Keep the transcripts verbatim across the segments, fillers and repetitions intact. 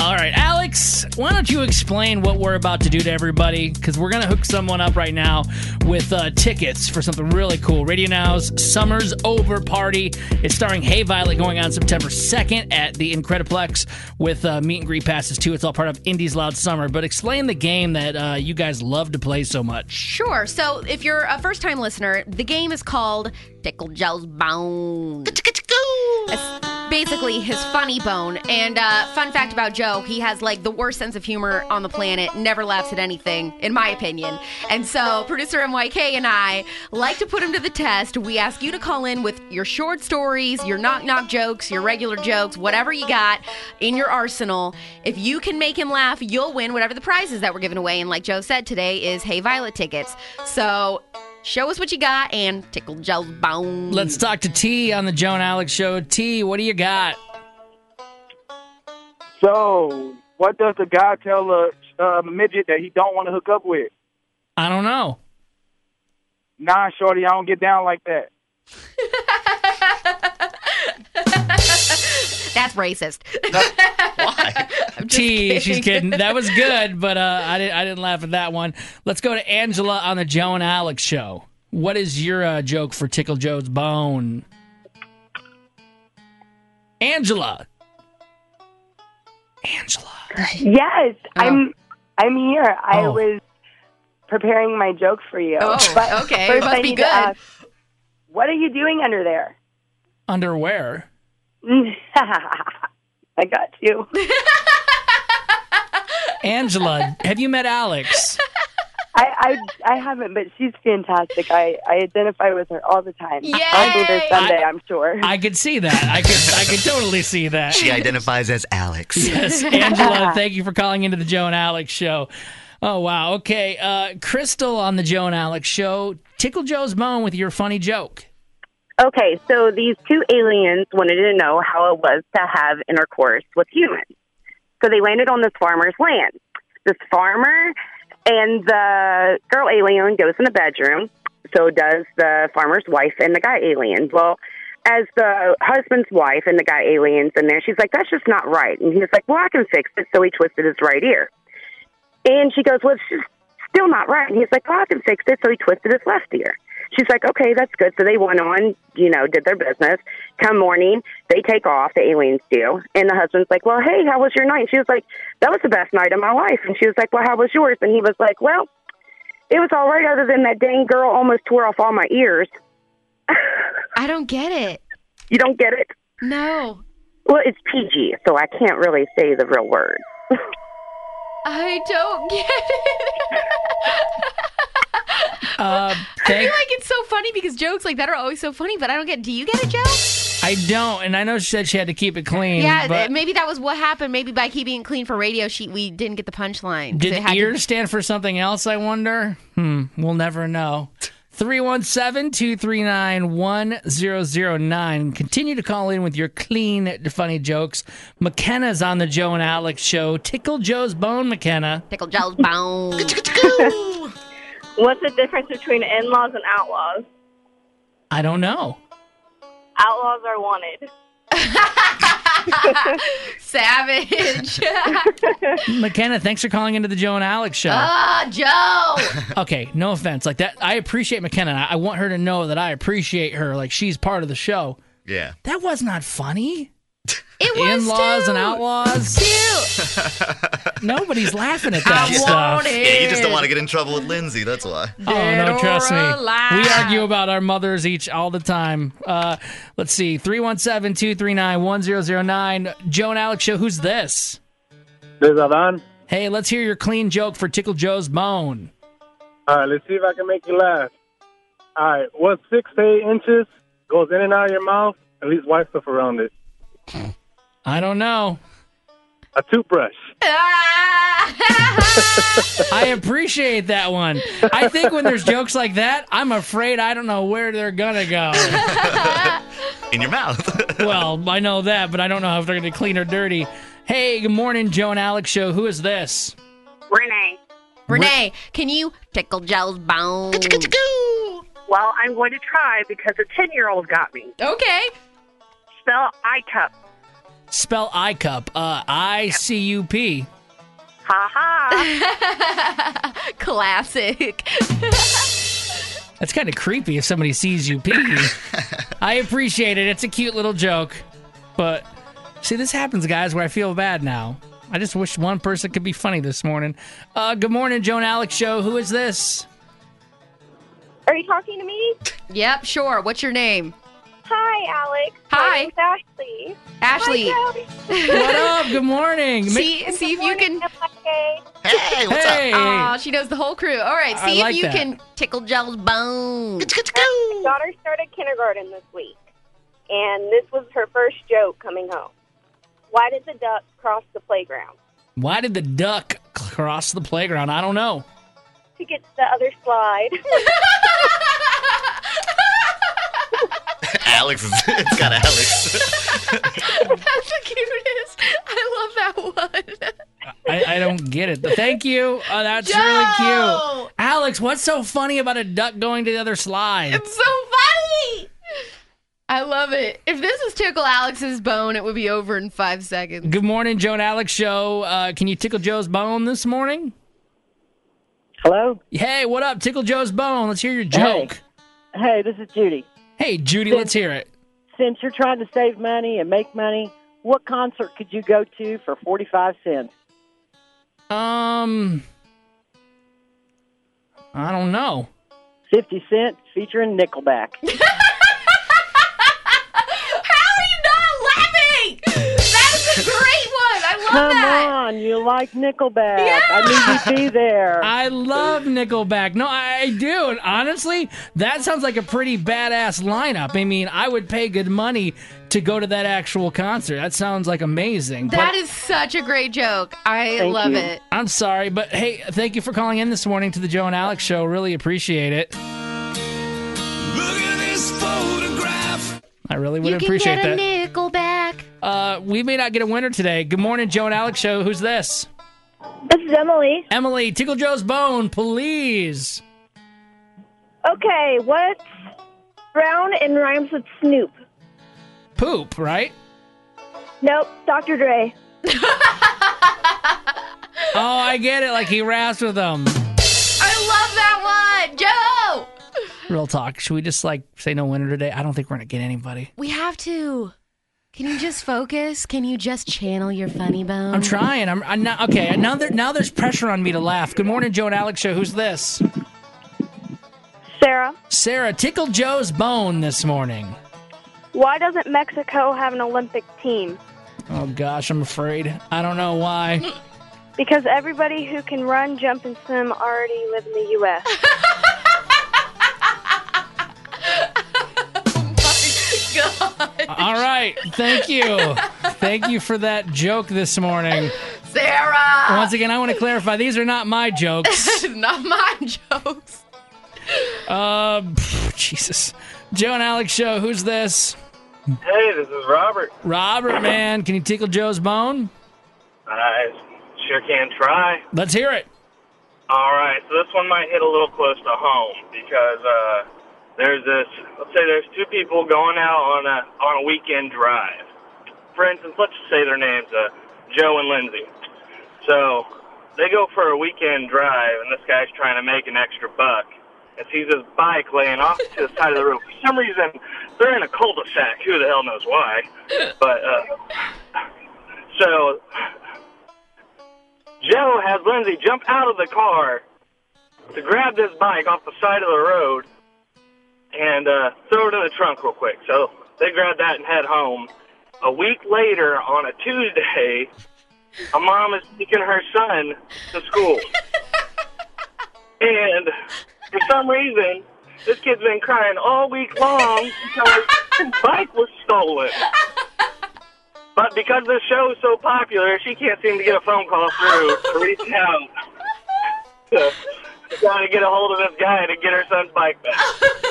All right, Alex, why don't you explain what we're about to do to everybody? Because we're going to hook someone up right now with uh, tickets for something really cool. Radio Now's Summer's Over Party. It's starring Hey Violet, going on September second at the Incrediplex with uh, meet and greet passes, too. It's all part of Indies Loud Summer. But explain the game that uh, you guys love to play so much. Sure. So if you're a first-time listener, the game is called Tickle Joe's Bone. It's basically his funny bone. And uh, fun fact about Joe, he has like the worst sense of humor on the planet, never laughs at anything, in my opinion. And so producer M Y K and I like to put him to the test. We ask you to call in with your short stories, your knock-knock jokes, your regular jokes, whatever you got in your arsenal. If you can make him laugh, you'll win whatever the prizes that we're giving away. And like Joe said, today is Hey Violet tickets. So show us what you got and tickle Joe's bone. Let's talk to T on the Joe and Alex Show. T, what do you got? So, what does the guy tell a uh, midget that he don't want to hook up with? I don't know. Nah, shorty, I don't get down like that. That's racist. Why? T, kidding. she's kidding. That was good, but uh, I didn't. I didn't laugh at that one. Let's go to Angela on the Joe and Alex Show. What is your uh, joke for Tickle Joe's Bone? Angela. Angela. Yes, Oh. I'm. I'm here. I Oh. was preparing my joke for you. Oh, but okay. First It must I be need good. to ask, what are you doing under there? Underwear. I got you. Angela, have you met Alex? I, I I haven't, but she's fantastic. I, I identify with her all the time. Yay! I'll be there someday, I- I'm sure. I could see that. I could. I could totally see that. She identifies as Alex. Yes, Angela, thank you for calling into the Joe and Alex Show. Oh, wow. Okay, uh, Crystal on the Joe and Alex Show. Tickle Joe's bone with your funny joke. Okay, so these two aliens wanted to know how it was to have intercourse with humans. So they landed on this farmer's land. This farmer and the girl alien goes in the bedroom. So does the farmer's wife and the guy alien. Well, as the husband's wife and the guy alien's in there, she's like, that's just not right. And he's like, well, I can fix it. So he twisted his right ear. And she goes, well, it's just still not right. And he's like, well, I can fix it. So he twisted his left ear. She's like, okay, that's good. So they went on, you know, did their business. Come morning, they take off, the aliens do. And the husband's like, well, hey, how was your night? She was like, that was the best night of my life. And she was like, well, how was yours? And he was like, well, it was all right other than that dang girl almost tore off all my ears. I don't get it. You don't get it? No. Well, it's P G, so I can't really say the real words. I don't get it. Uh, I thank- feel like it's so funny because jokes like that are always so funny, but I don't get. Do you get it, Joe? I don't, and I know she said she had to keep it clean. Yeah, but th- maybe that was what happened. Maybe by keeping it clean for radio, she we didn't get the punchline. 'Cause did it had to- ears stand for something else, I wonder? Hmm, we'll never know. three one seven, two three nine, one zero zero nine. Continue to call in with your clean, funny jokes. McKenna's on the Joe and Alex Show. Tickle Joe's bone, McKenna. Tickle Joe's bone. What's the difference between in-laws and outlaws? I don't know. Outlaws are wanted. Savage. McKenna, thanks for calling into the Joe and Alex Show. Ah, Joe. Okay, no offense. Like that, I appreciate McKenna. I want her to know that I appreciate her. Like she's part of the show. Yeah. That was not funny. It was In-laws too. and outlaws. Cute. Nobody's laughing at that I stuff. want it. Yeah, you just don't want to get in trouble with Lindsay, that's why. Oh, no, trust me. alive. We argue about our mothers each all the time. Uh, let's see. three one seven, two three nine, one zero zero nine. Joe and Alex Show. Who's this? This is Alan. Hey, let's hear your clean joke for Tickle Joe's bone. All right, let's see if I can make you laugh. All right, what six to eight inches goes in and out of your mouth? At least wipe stuff around it. I don't know. A toothbrush. I appreciate that one. I think when there's jokes like that, I'm afraid I don't know where they're going to go. In your mouth. Well, I know that, but I don't know if they're going to be clean or dirty. Hey, good morning, Joe and Alex Show. Who is this? Renee. Renee, can you tickle Joe's bone? Well, I'm going to try because a ten-year-old got me. Okay. Spell I cup. Spell iCup. Uh, I C U P. Ha ha. Classic. That's kind of creepy if somebody sees you pee. I appreciate it. It's a cute little joke. But, see, this happens, guys, where I feel bad now. I just wish one person could be funny this morning. Uh, good morning, Joe and Alex Show. Who is this? Are you talking to me? Yep, sure. What's your name? Hi, Alex. Hi. My name's Ashley. Ashley. Hi, Joe. What up? Good morning. See, see if you can. Okay. Hey, what's Hey. Aw, she knows the whole crew. All right, I see if like you that. can tickle Joe's bone. My daughter started kindergarten this week, and this was her first joke coming home. Why did the duck cross the playground? Why did the duck cross the playground? I don't know. To get to the other slide. Alex is, it's got Alex. That's the cutest. I love that one. I, I don't get it. Thank you. Uh, that's Joe! really cute. Alex, what's so funny about a duck going to the other slide? It's so funny. I love it. If this was Tickle Alex's bone, it would be over in five seconds. Good morning, Joe and Alex Show. Uh, can you tickle Joe's bone this morning? Hello? Hey, what up? Tickle Joe's bone. Let's hear your joke. Hey, this is Judy. Hey, Judy, let's hear it. Since you're trying to save money and make money, what concert could you go to for forty-five cents? Um, I don't know. fifty cent featuring Nickelback. How are you not laughing? That is a great one. I love Come that. on, you like Nickelback. Yeah. I need you to be there. I love Nickelback. No, I, I do. And honestly, that sounds like a pretty badass lineup. I mean, I would pay good money to go to that actual concert. That sounds like amazing. That But is such a great joke. I Thank love you. it. I'm sorry, but hey, thank you for calling in this morning to the Joe and Alex Show. Really appreciate it. Look at this photograph. I really would You can appreciate get a that. Nickelback. Uh, we may not get a winner today. Good morning, Joe and Alex Show. Who's this? This is Emily. Emily, tickle Joe's bone, please. Okay, what's brown and rhymes with Snoop? Poop, right? Nope, Doctor Dre. Oh, I get it. Like he raps with them. I love that one. Joe! Real talk. Should we just like say no winner today? I don't think we're gonna get anybody. We have to. Can you just focus? Can you just channel your funny bone? I'm trying. I'm, I'm not okay. Now there, now there's pressure on me to laugh. Good morning, Joe and Alex Show. Who's this? Sarah. Sarah, tickle Joe's bone this morning. Why doesn't Mexico have an Olympic team? Oh gosh, I'm afraid. I don't know why. Because everybody who can run, jump, and swim already live in the U S God. All right. Thank you. Thank you for that joke this morning. Sarah! Once again, I want to clarify, these are not my jokes. Not my jokes. Uh, pff, Jesus. Joe and Alex Show, who's this? Hey, this is Robert. Robert, man. Can you tickle Joe's bone? I sure can try. Let's hear it. All right, so this one might hit a little close to home because uh, there's this. Let's say there's two people going out on a on a weekend drive. For instance, let's just say their names uh, Joe and Lindsay. So they go for a weekend drive, and this guy's trying to make an extra buck. And sees his bike laying off to the side of the road. For some reason, they're in a cul-de-sac. Who the hell knows why? But uh, so Joe has Lindsay jump out of the car to grab this bike off the side of the road and uh, throw it in the trunk real quick. So they grab that and head home. A week later, on a Tuesday, a mom is taking her son to school. And for some reason, this kid's been crying all week long because his bike was stolen. But because this show is so popular, she can't seem to get a phone call through to reach out to try to get a hold of this guy to get her son's bike back.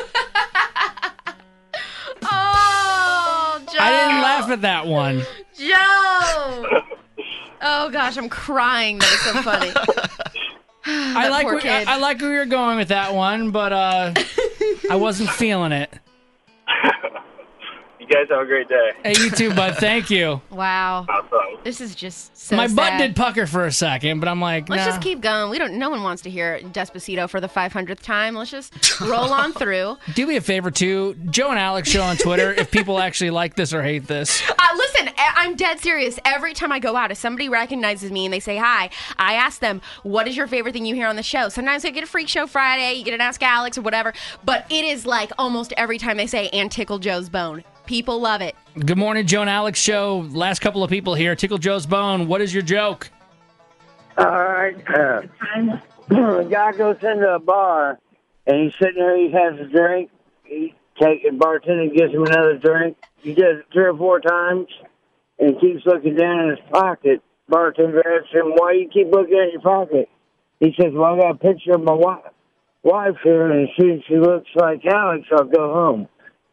Oh, Joe. I didn't laugh at that one. Joe. Oh, gosh, I'm crying. That is so funny. I like poor where, I, kid. I like where you're going with that one, but uh, I wasn't feeling it. You You guys have a great day. Hey, you too, bud. Thank you. Wow. Awesome. This is just so My sad. butt did pucker for a second, but I'm like, Let's nah. just keep going. We don't. No one wants to hear Despacito for the five hundredth time. Let's just roll on through. Do me a favor, too. Joe and Alex show on Twitter if people actually like this or hate this. Uh, listen, I- I'm dead serious. Every time I go out, if somebody recognizes me and they say hi, I ask them, what is your favorite thing you hear on the show? Sometimes I get a Freak Show Friday, you get an Ask Alex or whatever, but it is like almost every time they say, and Tickle Joe's Bone. People love it. Good morning, Joe and Alex show. Last couple of people here. Tickle Joe's Bone. What is your joke? All right. Uh, a guy goes into a bar, and he's sitting there, he has a drink. He take the bartender gives him another drink. He does it three or four times, and keeps looking down in his pocket. Bartender asks him, why you keep looking at your pocket? He says, well, I got a picture of my wife, wife here, and as soon as she looks like Alex, I'll go home.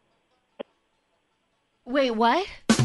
Wait, what?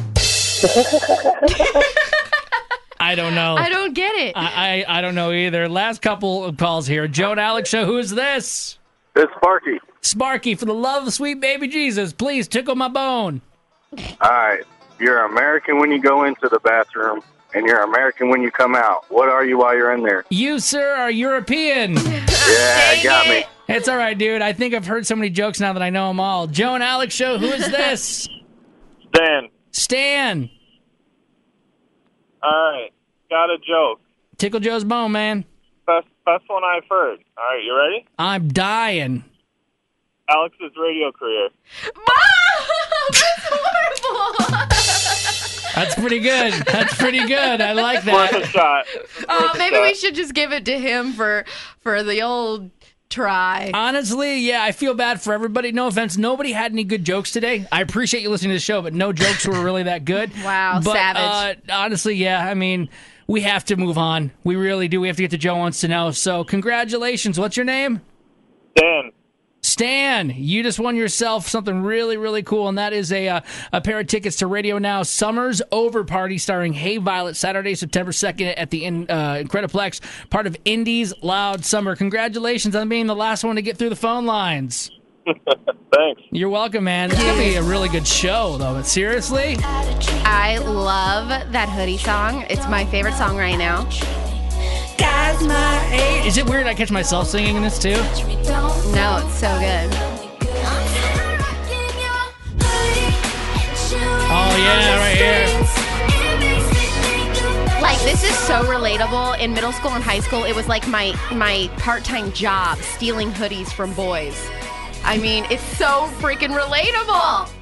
I don't know. I don't get it. I, I I don't know either. Last couple of calls here. Joe and Alex show. Who is this? It's Sparky. Sparky, for the love of sweet baby Jesus, please tickle my bone. All right. You're American when you go into the bathroom, and you're American when you come out. What are you while you're in there? You, sir, are European. Yeah, got me. It's all right, dude. I think I've heard so many jokes now that I know them all. Joe and Alex show. Who is this? Stan. Stan. All right. Got a joke. Tickle Joe's bone, man. Best, best one I've heard. All right, you ready? I'm dying. Alex's radio career. That's horrible. That's pretty good. That's pretty good. I like Worth that. a shot. Oh, Worth a maybe shot. we should just give it to him for for the old try. Honestly, yeah, I feel bad for everybody. No offense. Nobody had any good jokes today. I appreciate you listening to the show, but no jokes were really that good. Wow, but, savage. Uh, honestly, yeah, I mean, we have to move on. We really do. We have to get to Joe Wants to Know. So congratulations. What's your name? Stan. Stan, you just won yourself something really, really cool, and that is a uh, a pair of tickets to Radio Now Summer's Over Party starring Hey Violet, Saturday, September second at the in, uh, Incrediplex, part of Indy's Loud Summer. Congratulations on being the last one to get through the phone lines. Thanks. You're welcome, man. It's going to be a really good show, though, but seriously? I love that hoodie song. It's my favorite song right now. Guys my age. Is it weird I catch myself singing this, too? No, it's so good. Oh, yeah, right here. Like, this is so relatable. In middle school and high school, it was like my my part-time job, stealing hoodies from boys. I mean, it's so freaking relatable.